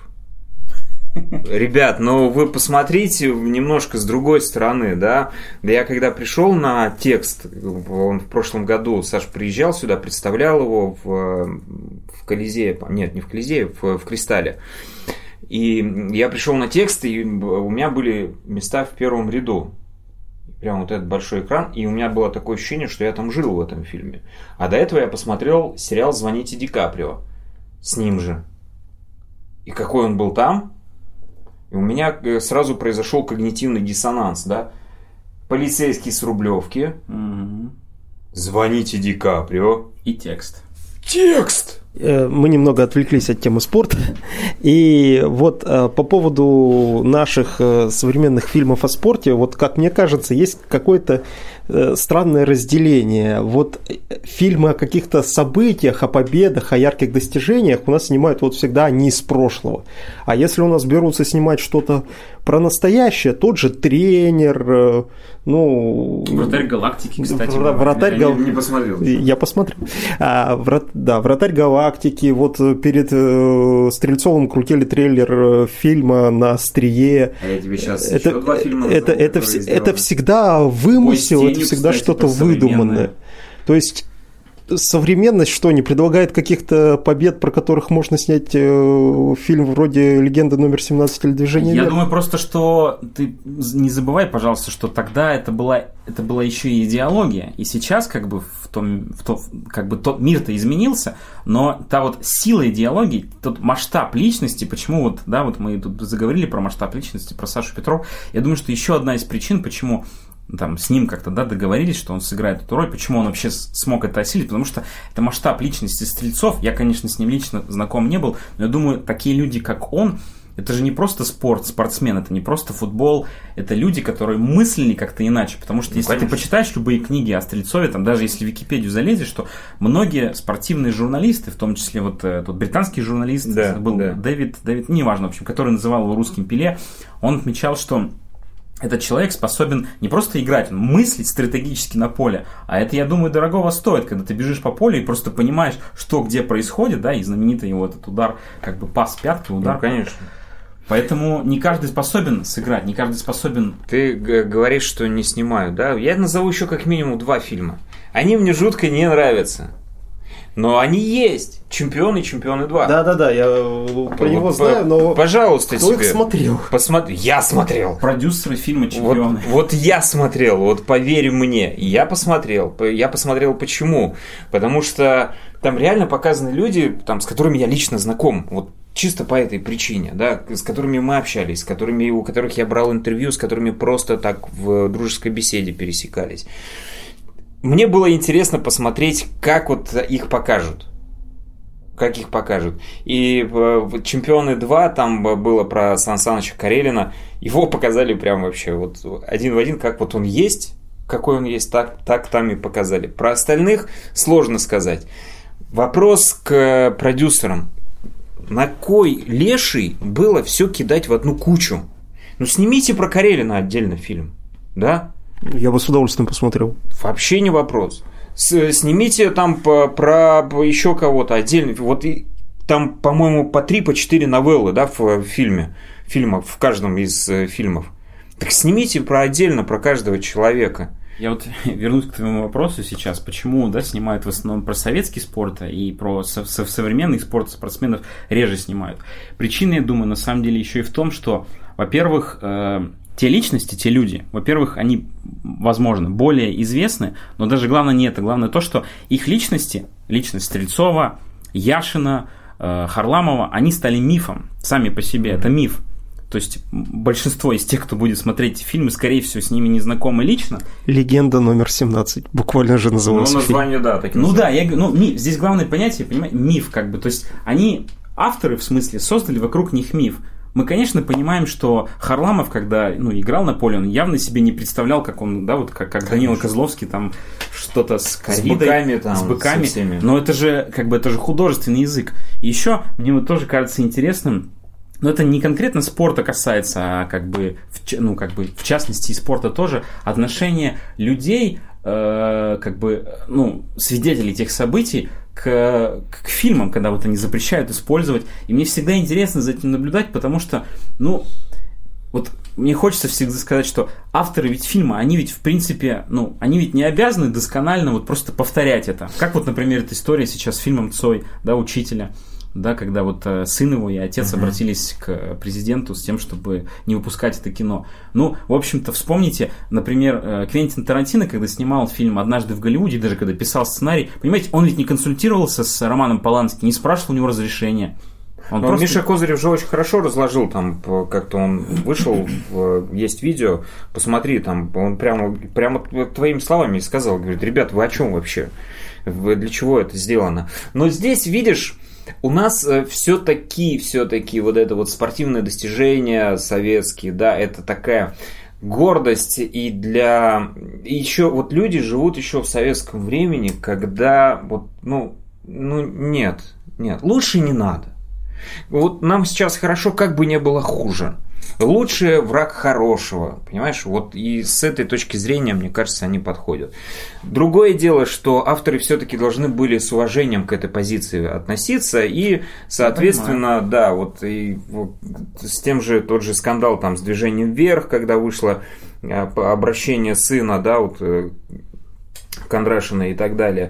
Ребят, ну вы посмотрите немножко с другой стороны, да. Да я когда пришел на текст, он в прошлом году, Саша приезжал сюда, представлял его в, в Колизее, нет, не в Колизее, в, в Кристалле. И я пришел на текст, и у меня были места в первом ряду. Прям вот этот большой экран, и у меня было такое ощущение, что я там жил в этом фильме. А до этого я посмотрел сериал «Звоните Ди Каприо» с ним же. И какой он был там. И у меня сразу произошел когнитивный диссонанс, да? Полицейский с Рублевки. Mm-hmm. Звоните Ди Каприо. И текст. Текст! Мы немного отвлеклись от темы спорта. И вот по поводу наших современных фильмов о спорте, вот как мне кажется, есть какое-то странное разделение. Вот фильмы о каких-то событиях, о победах, о ярких достижениях у нас снимают вот всегда они из прошлого. А если у нас берутся снимать что-то про настоящее, тот же тренер, ну... Вратарь галактики, кстати. Вратарь гал... Я не посмотрел. Я посмотрел. А, врат... Да, Вратарь галактики. Вот перед э, Стрельцовым крутили трейлер фильма «На острие». А я тебе сейчас это, еще два фильма это, назову, это, вс... это всегда вымысел, тенью, это всегда кстати, что-то выдуманное. То есть... Современность что, не предлагает каких-то побед, про которых можно снять э, фильм вроде «Легенда номер семнадцать» или «Движение Я вверх»? думаю просто, что ты не забывай, пожалуйста, что тогда это была, это была еще и идеология, и сейчас как бы в том, в том, как бы тот мир-то изменился, но та вот сила идеологии, тот масштаб личности, почему вот, да, вот мы тут заговорили про масштаб личности, про Сашу Петрова, я думаю, что еще одна из причин, почему там с ним как-то, да, договорились, что он сыграет эту роль, почему он вообще смог это осилить, потому что это масштаб личности Стрельцов, я, конечно, с ним лично знаком не был, но я думаю, такие люди, как он, это же не просто спорт, спортсмен, это не просто футбол, это люди, которые мыслили как-то иначе, потому что ну, если конечно. Ты почитаешь любые книги о Стрельцове, там даже если в Википедию залезешь, что многие спортивные журналисты, в том числе вот тот британский журналист, да, был да. Дэвид, Дэвид, неважно, в общем, который называл его русским Пеле, он отмечал, что этот человек способен не просто играть, он мыслить стратегически на поле, а это, я думаю, дорогого стоит, когда ты бежишь по полю и просто понимаешь, что где происходит, да, и знаменитый его этот удар, как бы пас пятки, удар. Ну, конечно. Поэтому не каждый способен сыграть, не каждый способен... Ты говоришь, что не снимают, да? Я назову еще как минимум два фильма. Они мне жутко не нравятся. Но они есть. Чемпионы, чемпионы два. Да-да-да, я про него знаю, но... Пожалуйста, кто тебе. их смотрел? Посмотри. Я смотрел. Продюсеры фильма «Чемпионы». Вот, вот я смотрел, вот поверь мне, я посмотрел. Я посмотрел почему? Потому что там реально показаны люди, там, с которыми я лично знаком. Вот чисто по этой причине, да, с которыми мы общались, с которыми, у которых я брал интервью, с которыми просто так в дружеской беседе пересекались. Мне было интересно посмотреть, как вот их покажут. Как их покажут. И «Чемпионы два», там было про Сан Саныча Карелина, его показали прям вообще вот один в один, как вот он есть, какой он есть, так, так там и показали. Про остальных сложно сказать. Вопрос к продюсерам. На кой леший было все кидать в одну кучу? Ну, снимите про Карелина отдельно фильм, да? Я бы с удовольствием посмотрел. Вообще не вопрос. С, снимите там по, про еще кого-то отдельно. Вот и, там, по-моему, по три, по четыре новеллы, да, в, в фильме, фильмах, в каждом из э, фильмов. Так снимите про отдельно про каждого человека. Я вот вернусь к твоему вопросу сейчас, почему, да, снимают в основном про советский спорт и про со- со- современный спорт спортсменов реже снимают. Причина, я думаю, на самом деле еще и в том, что, во-первых, э- те личности, те люди, во-первых, они, возможно, более известны, но даже главное не это, главное то, что их личности, личность Стрельцова, Яшина, э, Харламова, они стали мифом сами по себе, это миф. То есть большинство из тех, кто будет смотреть эти фильмы, скорее всего, с ними не знакомы лично. «Легенда номер семнадцать», буквально же назывался. Ну, название, да, так и Ну да, я, ну, миф, здесь главное понятие, понимаете, миф, как бы, то есть они, авторы, в смысле, создали вокруг них миф. Мы, конечно, понимаем, что Харламов, когда ну, играл на поле, он явно себе не представлял, как он, да, вот как, как Данила Козловский, там что-то с коридой, с быками, там, с быками. Со всеми. Но это же, как бы, это же художественный язык. И еще мне вот тоже кажется интересным, но это не конкретно спорта касается, а как бы, в, ну, как бы в частности и спорта тоже, отношение людей, э, как бы, ну, свидетелей тех событий, К, к фильмам, когда вот они запрещают использовать. И мне всегда интересно за этим наблюдать, потому что, ну, вот мне хочется всегда сказать, что авторы ведь фильма, они ведь в принципе, ну, они ведь не обязаны досконально вот просто повторять это. Как вот, например, эта история сейчас с фильмом Цой, да, учителя, да, когда вот сын его и отец uh-huh. обратились к президенту с тем, чтобы не выпускать это кино. Ну, в общем-то, вспомните, например, Квентин Тарантино, когда снимал фильм «Однажды в Голливуде», даже когда писал сценарий, понимаете, он ведь не консультировался с Романом Полански, не спрашивал у него разрешения. Он Но просто... Миша Козырев же очень хорошо разложил, там как-то он вышел, есть видео, посмотри, там он прямо, прямо твоими словами сказал, говорит, ребят, вы о чем вообще? Вы, для чего это сделано? Но здесь, видишь, у нас все-таки, все-таки вот это вот спортивное достижение советские, да, это такая гордость и для... И еще вот люди живут еще в советском времени, когда вот, ну, ну нет, нет, лучше не надо. Вот нам сейчас хорошо, как бы не было хуже. Лучше враг хорошего, понимаешь? Вот и с этой точки зрения, мне кажется, они подходят. Другое дело, что авторы все-таки должны были с уважением к этой позиции относиться и, соответственно, да, вот и вот, с тем же тот же скандал там с движением вверх, когда вышло обращение сына, да, вот Кондрашина и так далее.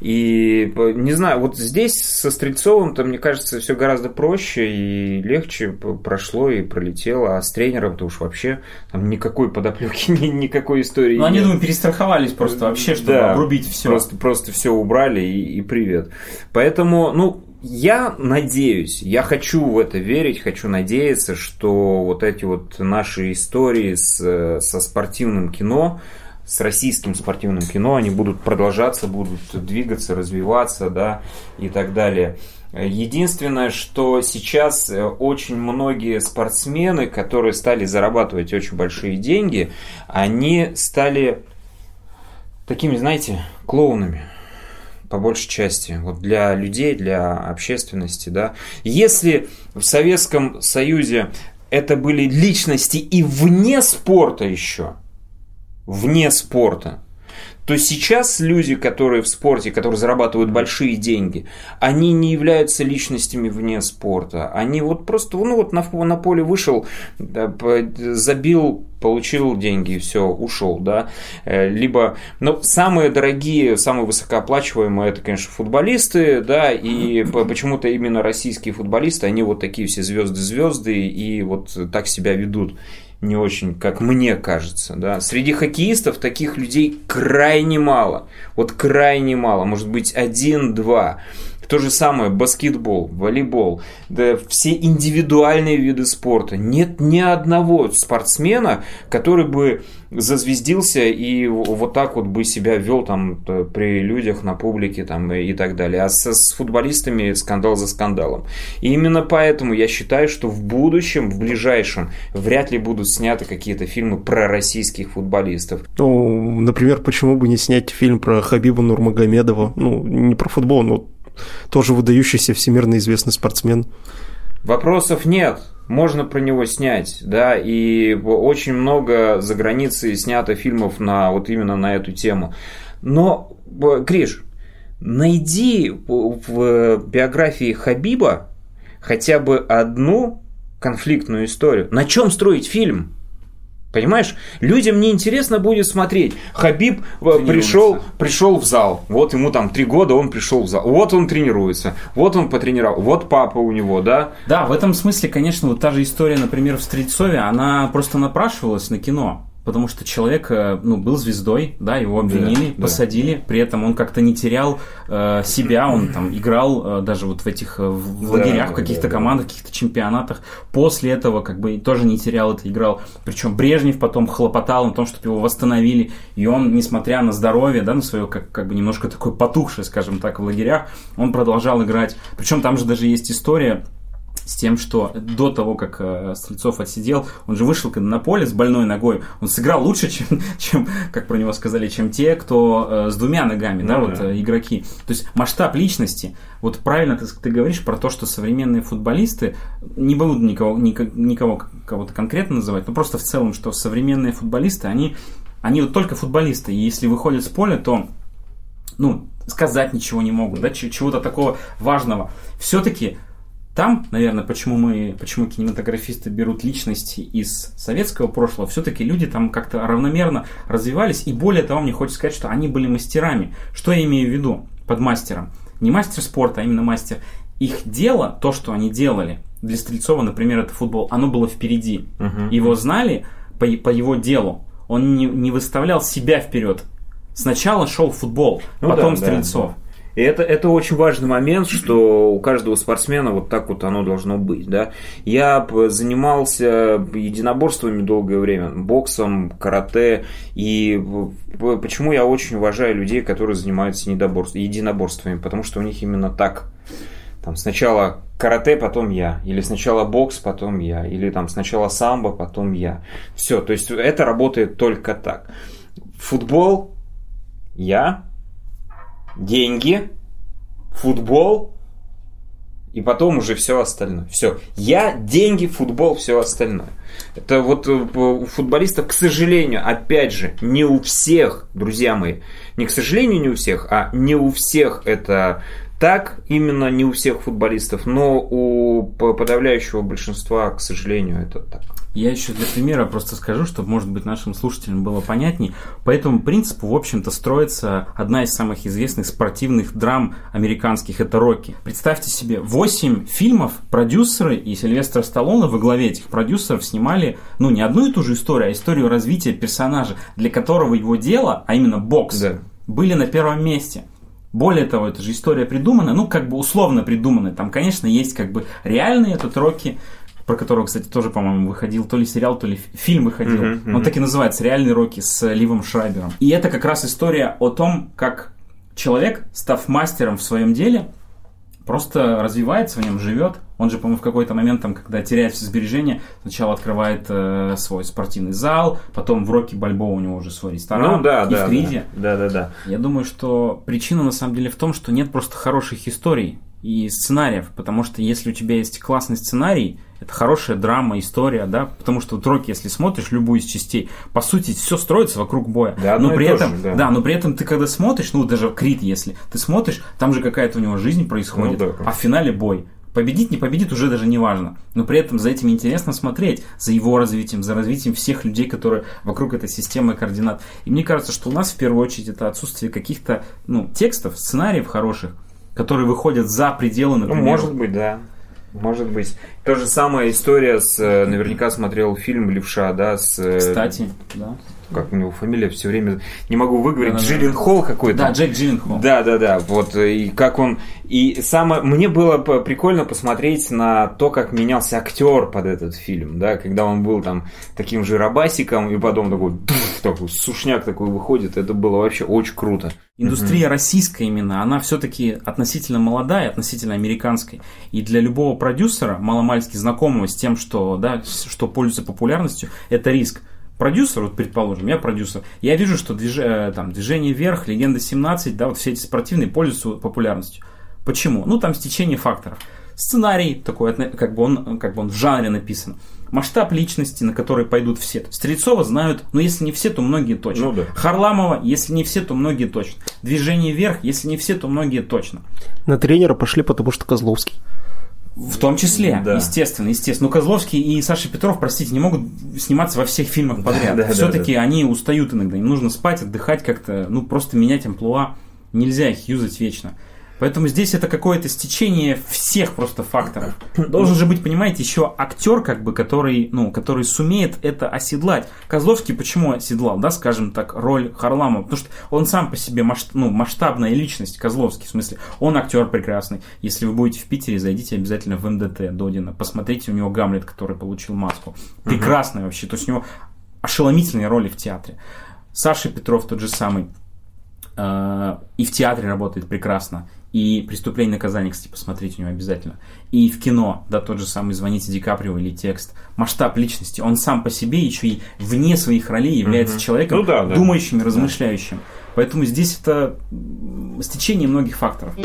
И не знаю, вот здесь со Стрельцовым-то, мне кажется, все гораздо проще и легче прошло и пролетело, а с тренером-то уж вообще там никакой подоплеки, никакой истории. Ну, они, думаю, перестраховались просто вообще, чтобы да, обрубить все. Просто, просто все убрали и, и привет. Поэтому, ну, я надеюсь, я хочу в это верить, хочу надеяться, что вот эти вот наши истории с, со спортивным кино, с российским спортивным кино, они будут продолжаться, будут двигаться, развиваться, да, и так далее. Единственное, что сейчас очень многие спортсмены, которые стали зарабатывать очень большие деньги, они стали такими, знаете, клоунами. По большей части, вот для людей, для общественности, да. Если в Советском Союзе это были личности и вне спорта еще, вне спорта, то сейчас люди, которые в спорте, которые зарабатывают большие деньги, они не являются личностями вне спорта. Они вот просто, ну вот на, на поле вышел, забил, получил деньги и все, ушел, да. Либо, ну, самые дорогие, самые высокооплачиваемые, это, конечно, футболисты, да, и почему-то именно российские футболисты, они вот такие все звезды-звезды и вот так себя ведут. Не очень, как мне кажется, да. Среди хоккеистов таких людей крайне мало. Вот крайне мало. Может быть, один-два. То же самое баскетбол, волейбол, да, все индивидуальные виды спорта. Нет ни одного спортсмена, который бы зазвездился и вот так вот бы себя вел там при людях, на публике там, и так далее. А с, с футболистами скандал за скандалом. И именно поэтому я считаю, что в будущем, в ближайшем, вряд ли будут сняты какие-то фильмы про российских футболистов. Ну, например, почему бы не снять фильм про Хабиба Нурмагомедова? Ну, не про футбол, но тоже выдающийся всемирно известный спортсмен. Вопросов нет. Можно про него снять, да, и очень много за границей снято фильмов на, вот именно на эту тему. Но, Гриш, найди в биографии Хабиба хотя бы одну конфликтную историю. На чем строить фильм? Понимаешь, людям неинтересно будет смотреть. Хабиб пришел, пришел в зал. Вот ему там три года, он пришел в зал. Вот он тренируется. Вот он потренировал. Вот папа у него, да? Да, в этом смысле, конечно, вот та же история, например, в Стрельцове, она просто напрашивалась на кино. Потому что человек, ну, был звездой, да, его обвинили, да, посадили, да. При этом он как-то не терял э, себя, он там играл э, даже вот в этих э, в лагерях, да, в каких-то да, командах, в каких-то чемпионатах. После этого как бы тоже не терял это, играл. Причем Брежнев потом хлопотал о том, чтобы его восстановили, и он, несмотря на здоровье, да, на свое как, как бы немножко такое потухшее, скажем так, в лагерях, он продолжал играть. Причем там же даже есть история с тем, что до того, как э, Стрельцов отсидел, он же вышел на поле с больной ногой, он сыграл лучше, чем, чем как про него сказали, чем те, кто э, с двумя ногами, ну, да, да, вот э, игроки. То есть масштаб личности, вот правильно ты, ты говоришь про то, что современные футболисты, не буду никого, никого кого-то конкретно называть, но просто в целом, что современные футболисты, они, они вот только футболисты, и если выходят с поля, то, ну, сказать ничего не могут, да, чего-то такого важного. Все-таки там, наверное, почему мы, почему кинематографисты берут личности из советского прошлого, все-таки люди там как-то равномерно развивались, и более того, мне хочется сказать, что они были мастерами. Что я имею в виду под мастером? Не мастер спорта, а именно мастер. Их дело, то, что они делали, для Стрельцова, например, это футбол, оно было впереди. Uh-huh. Его знали по, по его делу. Он не, не выставлял себя вперед. Сначала шел футбол, ну, потом да, Стрельцов. Да, да. И это, это очень важный момент, что у каждого спортсмена вот так вот оно должно быть. Да? Я занимался единоборствами долгое время, боксом, карате. И почему я очень уважаю людей, которые занимаются единоборствами? Потому что у них именно так. Там сначала карате, потом я. Или сначала бокс, потом я. Или там сначала самбо, потом я. Все, то есть это работает только так. Футбол, я, деньги, футбол, и потом уже все остальное. Все. Я, деньги, футбол, все остальное. Это вот у футболистов, к сожалению, опять же, не у всех, друзья мои, не к сожалению, не у всех, а не у всех это так, именно не у всех футболистов, но у подавляющего большинства, к сожалению, это так. Я еще для примера просто скажу, чтобы, может быть, нашим слушателям было понятней. По этому принципу, в общем-то, строится одна из самых известных спортивных драм американских – это «Рокки». Представьте себе, восемь фильмов продюсеры и Сильвестр Сталлоне во главе этих продюсеров снимали, ну, не одну и ту же историю, а историю развития персонажа, для которого его дело, а именно бокс, да, были на первом месте. Более того, это же история придуманная, ну, как бы условно придуманная. Там, конечно, есть как бы реальный этот «Рокки», про которого, кстати, тоже, по-моему, выходил то ли сериал, то ли фильм выходил. Uh-huh, uh-huh. Он так и называется «Реальный Рокки» с Ливом Шрайбером. И это как раз история о том, как человек, став мастером в своем деле, просто развивается в нем, живет. Он же, по-моему, в какой-то момент, там, когда теряет все сбережения, сначала открывает э, свой спортивный зал, потом в «Рокки Бальбоа» у него уже свой ресторан, ну, да, и да, в Криде. Да, да, да. Я думаю, что причина, на самом деле, в том, что нет просто хороших историй и сценариев, потому что если у тебя есть классный сценарий, это хорошая драма, история, да, потому что вот «Рокки», если смотришь любую из частей, по сути, все строится вокруг боя. Да, но при этом, же, да. да, но при этом ты когда смотришь, ну даже «Крид», если ты смотришь, там же какая-то у него жизнь происходит, ну, да, а в финале бой. Победить, не победит, уже даже не важно. Но при этом за этим интересно смотреть, за его развитием, за развитием всех людей, которые вокруг этой системы координат. И мне кажется, что у нас в первую очередь это отсутствие каких-то, ну, текстов, сценариев хороших, которые выходят за пределы, например. Ну, может быть, да. Может быть. То же самая история с... Наверняка смотрел фильм «Левша», да, с... Кстати, да. Как у него фамилия, все время не могу выговорить. Да, да, Джилленхол какой-то. Да, Джейк Джилленхол. Да, да, да. Вот. И как он... И самое... Мне было прикольно посмотреть на то, как менялся актер под этот фильм, да, когда он был там таким же рабасиком, и потом такой, дуф, такой сушняк такой выходит. Это было вообще очень круто. Индустрия mm-hmm. российская именно, она все-таки относительно молодая, относительно американской. И для любого продюсера, маломальски знакомого с тем, что, да, что пользуется популярностью, это риск. Продюсер, вот предположим, я продюсер, я вижу, что движ... там, «Движение вверх», «Легенда семнадцать», да, вот все эти спортивные пользуются популярностью. Почему? Ну, там стечение факторов. Сценарий такой, как бы он, как бы он в жанре написан. Масштаб личности, на который пойдут все. Стрельцова знают, ну, если не все, то многие точно. Ну, да. Харламова, если не все, то многие точно. «Движение вверх», если не все, то многие точно. На тренера пошли, потому что Козловский. В том числе, да. естественно, естественно. Но Козловский и Саша Петров, простите, не могут сниматься во всех фильмах подряд. Да, да, Все-таки да, да. они устают иногда. Им нужно спать, отдыхать как-то, ну, просто менять амплуа. Нельзя их юзать вечно. Поэтому здесь это какое-то стечение всех просто факторов. Должен же быть, понимаете, еще актер, как бы, который, ну, который сумеет это оседлать. Козловский почему оседлал, да, скажем так, роль Харламова? Потому что он сам по себе масштаб, ну, масштабная личность, Козловский, в смысле, он актер прекрасный. Если вы будете в Питере, зайдите обязательно в эм дэ тэ Додина, посмотрите у него «Гамлет», который получил маску. Прекрасный uh-huh. вообще, то есть у него ошеломительные роли в театре. Саша Петров тот же самый. И в театре работает прекрасно. И «Преступление и наказание», кстати, посмотрите у него обязательно. И в кино, да, тот же самый «Звоните Ди Каприо» или «Текст». Масштаб личности. Он сам по себе еще и вне своих ролей является mm-hmm. человеком, ну, да, думающим да. и размышляющим. Поэтому здесь это стечение многих факторов.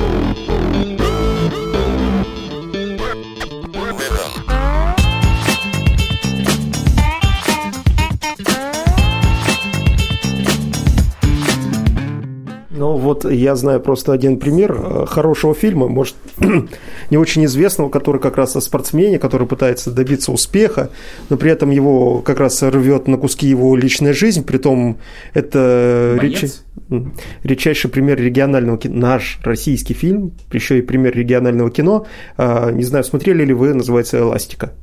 Ну вот я знаю просто один пример хорошего фильма, может, не очень известного, который как раз о спортсмене, который пытается добиться успеха, но при этом его как раз рвет на куски его личная жизнь, притом это реч... редчайший пример регионального кино, наш российский фильм, еще и пример регионального кино, не знаю, смотрели ли вы, называется «Эластика».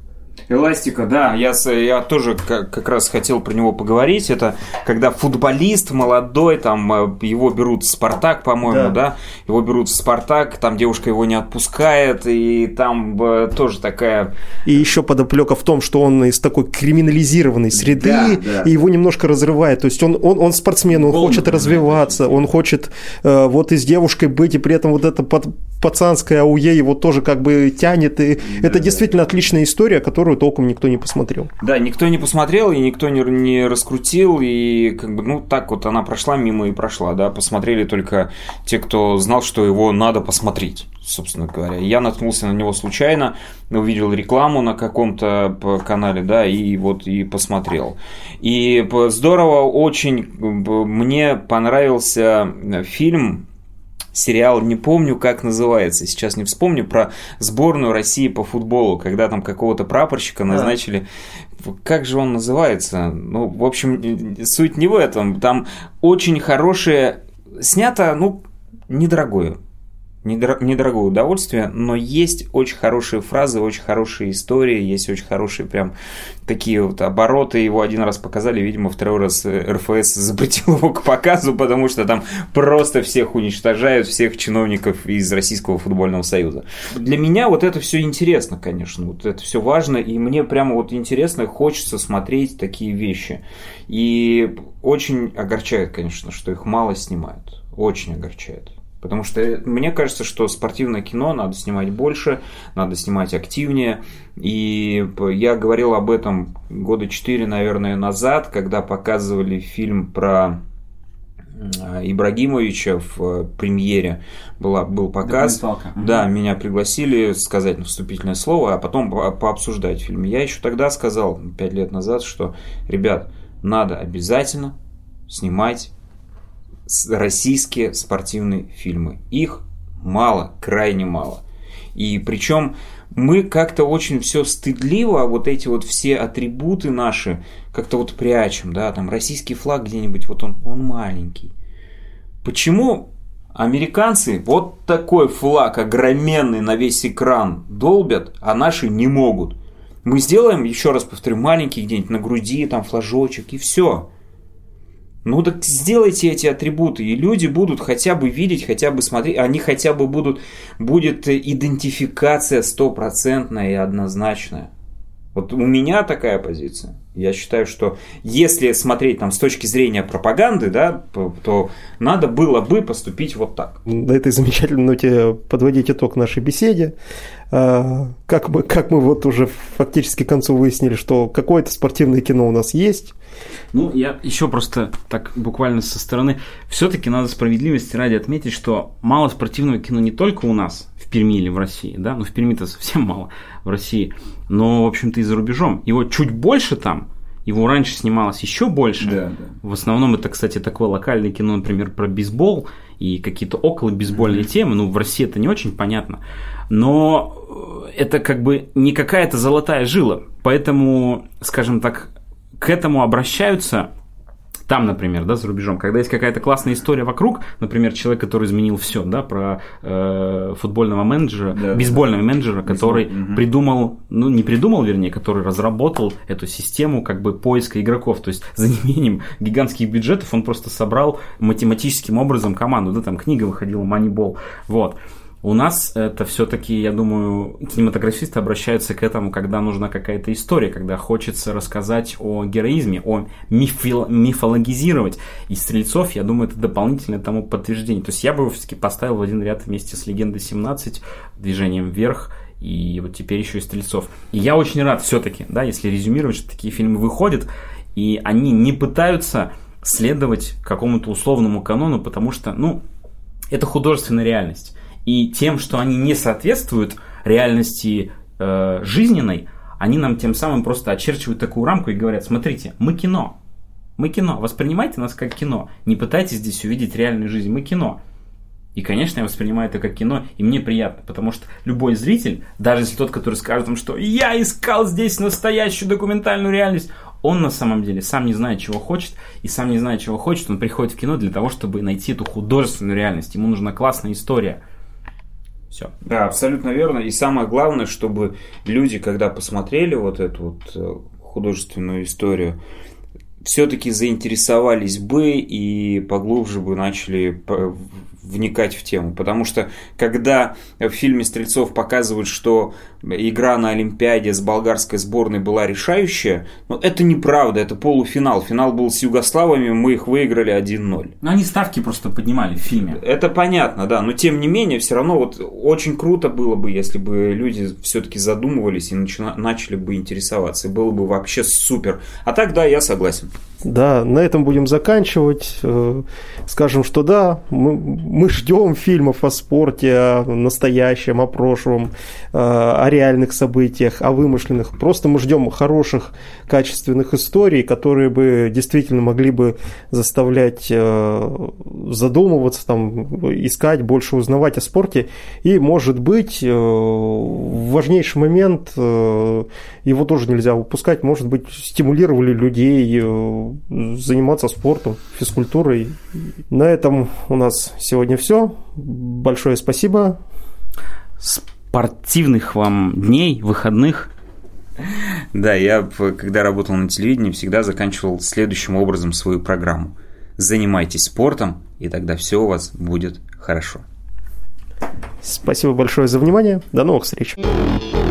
Эластика, да, я, я тоже как, как раз хотел про него поговорить. Это когда футболист молодой, там его берут в «Спартак», по-моему, да, да? Его берут в «Спартак», там девушка его не отпускает, и там тоже такая... И еще подоплека в том, что он из такой криминализированной среды, да, да. и его немножко разрывает. То есть он, он, он спортсмен, он Полный, хочет развиваться, он хочет э, вот и с девушкой быть, и при этом вот это под, пацанское ауе его тоже как бы тянет. И да, это действительно да. отличная история, которую толком никто не посмотрел. Да, никто не посмотрел, и никто не, не раскрутил, и как бы, ну, так вот она прошла мимо и прошла, да, посмотрели только те, кто знал, что его надо посмотреть, собственно говоря. Я наткнулся на него случайно, увидел рекламу на каком-то канале, да, и вот и посмотрел. И здорово, очень мне понравился фильм, сериал, не помню, как называется, сейчас не вспомню, про сборную России по футболу, когда там какого-то прапорщика назначили. Да. Как же он называется? Ну, в общем, суть не в этом. Там очень хорошее, снято, ну, недорогое. Недорогое удовольствие, но есть очень хорошие фразы, очень хорошие истории, есть очень хорошие прям такие вот обороты. Его один раз показали, видимо, второй раз эр эф эс запретил его к показу, потому что там просто всех уничтожают, всех чиновников из Российского футбольного союза. Для меня вот это все интересно, конечно, вот это все важно, и мне прямо вот интересно, хочется смотреть такие вещи. И очень огорчает, конечно, что их мало снимают, очень огорчает. Потому что мне кажется, что спортивное кино надо снимать больше, надо снимать активнее. И я говорил об этом года четыре, наверное, назад, когда показывали фильм про Ибрагимовича в премьере. Была, был показ. Да, меня пригласили сказать вступительное слово, а потом по- пообсуждать фильм. Я еще тогда сказал, пять лет назад, что, ребят, надо обязательно снимать российские спортивные фильмы. Их мало, крайне мало. И причем мы как-то очень все стыдливо, вот эти вот все атрибуты наши как-то вот прячем, да, там российский флаг где-нибудь, вот он, он маленький. Почему американцы вот такой флаг огроменный на весь экран долбят, а наши не могут? Мы сделаем, еще раз повторю, маленький где-нибудь на груди, там флажочек и все. Ну так сделайте эти атрибуты, и люди будут хотя бы видеть, хотя бы смотреть, они хотя бы будут, будет идентификация стопроцентная и однозначная. Вот у меня такая позиция. Я считаю, что если смотреть там с точки зрения пропаганды, да, то надо было бы поступить вот так. На этой замечательной ноте подводить итог нашей беседе. Как мы, как мы вот уже фактически к концу выяснили, что какое-то спортивное кино у нас есть. Ну, я еще просто так буквально со стороны. Все-таки надо справедливости ради отметить, что мало спортивного кино не только у нас, в Перми или в России, да, ну в Перми-то совсем мало в России, но, в общем-то, и за рубежом. Его чуть больше там, его раньше снималось еще больше. Да, да. В основном это, кстати, такое локальное кино, например, про бейсбол и какие-то около бейсбольные mm-hmm. темы. Ну, в России это не очень понятно. Но это как бы не какая-то золотая жила. Поэтому, скажем так, к этому обращаются там, например, да, за рубежом, когда есть какая-то классная история вокруг, например, человек, который изменил все, да, про э, футбольного менеджера, да, бейсбольного да. менеджера, который Бейсбол. придумал, ну, не придумал, вернее, который разработал эту систему как бы поиска игроков, то есть за неимением гигантских бюджетов он просто собрал математическим образом команду, да, там книга выходила Moneyball, вот. У нас это все-таки, я думаю, кинематографисты обращаются к этому, когда нужна какая-то история, когда хочется рассказать о героизме, о мифил, мифологизировать. И «Стрельцов», я думаю, это дополнительное тому подтверждение. То есть я бы его все-таки поставил в один ряд вместе с «Легендой семнадцать», «Движением вверх», и вот теперь еще и «Стрельцов». И я очень рад все-таки, да, если резюмировать, что такие фильмы выходят, и они не пытаются следовать какому-то условному канону, потому что, ну, это художественная реальность. И тем, что они не соответствуют реальности э, жизненной, они нам тем самым просто очерчивают такую рамку и говорят: смотрите, мы кино, мы кино, воспринимайте нас как кино, не пытайтесь здесь увидеть реальную жизнь, мы кино. И, конечно, я воспринимаю это как кино, и мне приятно, потому что любой зритель, даже если тот, который скажет вам, что я искал здесь настоящую документальную реальность, он на самом деле сам не знает, чего хочет, и сам не знает, чего хочет, он приходит в кино для того, чтобы найти эту художественную реальность, ему нужна классная история. Все. Да, абсолютно верно. И самое главное, чтобы люди, когда посмотрели вот эту вот художественную историю, все-таки заинтересовались бы и поглубже бы начали вникать в тему. Потому что, когда в фильме «Стрельцов» показывают, что игра на Олимпиаде с болгарской сборной была решающая, но это неправда, это полуфинал. Финал был с югославами, мы их выиграли один ноль. Ну, они ставки просто поднимали в фильме. Это понятно, да, но тем не менее, все равно вот очень круто было бы, если бы люди все-таки задумывались и начина- начали бы интересоваться. И было бы вообще супер. А так, да, я согласен. Да, на этом будем заканчивать. Скажем, что да, мы, мы ждем фильмов о спорте, о настоящем, о прошлом, о реальных событиях, о вымышленных. Просто мы ждем хороших, качественных историй, которые бы действительно могли бы заставлять задумываться, там, искать, больше узнавать о спорте. И, может быть, важнейший момент, его тоже нельзя упускать, может быть, стимулировали людей заниматься спортом, физкультурой. На этом у нас сегодня все. Большое спасибо. Спортивных вам дней, выходных. Да, я, когда работал на телевидении, всегда заканчивал следующим образом свою программу. Занимайтесь спортом, и тогда все у вас будет хорошо. Спасибо большое за внимание. До новых встреч.